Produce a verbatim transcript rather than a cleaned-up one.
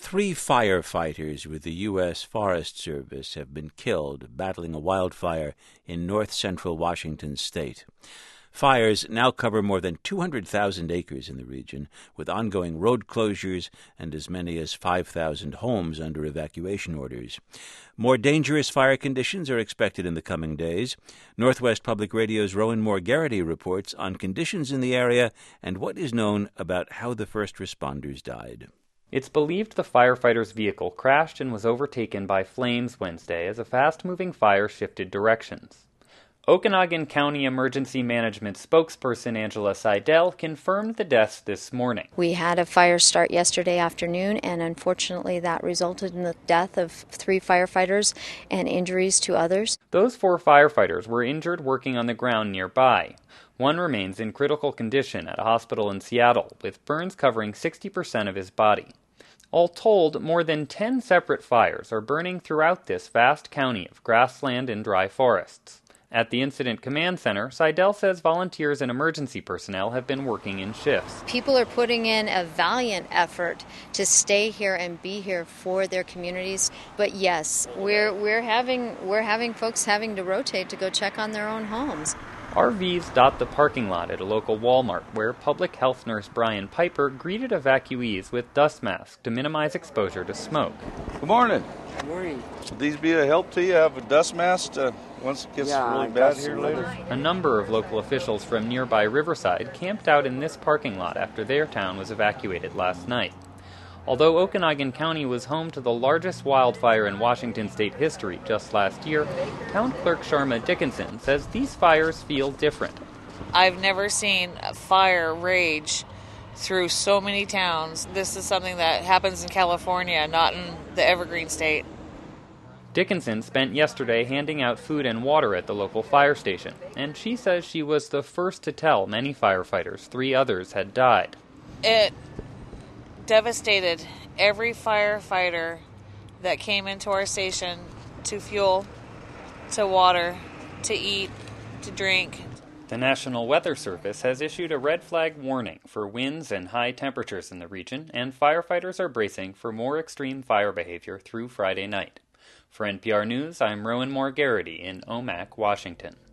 Three firefighters with the U S Forest Service have been killed battling a wildfire in north-central Washington state. Fires now cover more than two hundred thousand acres in the region, with ongoing road closures and as many as five thousand homes under evacuation orders. More dangerous fire conditions are expected in the coming days. Northwest Public Radio's Rowan Moore Garrity reports on conditions in the area and what is known about how the first responders died. It's believed the firefighter's vehicle crashed and was overtaken by flames Wednesday as a fast-moving fire shifted directions. Okanagan County Emergency Management spokesperson Angela Seidel confirmed the deaths this morning. We had a fire start yesterday afternoon, and unfortunately that resulted in the death of three firefighters and injuries to others. Those four firefighters were injured working on the ground nearby. One remains in critical condition at a hospital in Seattle, with burns covering sixty percent of his body. All told, more than ten separate fires are burning throughout this vast county of grassland and dry forests. At the Incident Command Center, Seidel says volunteers and emergency personnel have been working in shifts. People are putting in a valiant effort to stay here and be here for their communities. But yes, we're we're having we're having folks having to rotate to go check on their own homes. R Vs dot the parking lot at a local Walmart, where public health nurse Brian Piper greeted evacuees with dust masks to minimize exposure to smoke. Good morning. Good morning. Will these be a help to you? Have a dust mask uh, once it gets yeah, really bad here later? A number of local officials from nearby Riverside camped out in this parking lot after their town was evacuated last night. Although Okanagan County was home to the largest wildfire in Washington state history just last year, Town Clerk Sharma Dickinson says these fires feel different. I've never seen a fire rage through so many towns. This is something that happens in California, not in the Evergreen State. Dickinson spent yesterday handing out food and water at the local fire station, and she says she was the first to tell many firefighters three others had died. It devastated every firefighter that came into our station to fuel, to water, to eat, to drink. The National Weather Service has issued a red flag warning for winds and high temperatures in the region, and firefighters are bracing for more extreme fire behavior through Friday night. For N P R News, I'm Rowan Moore Garrity in Omak, Washington.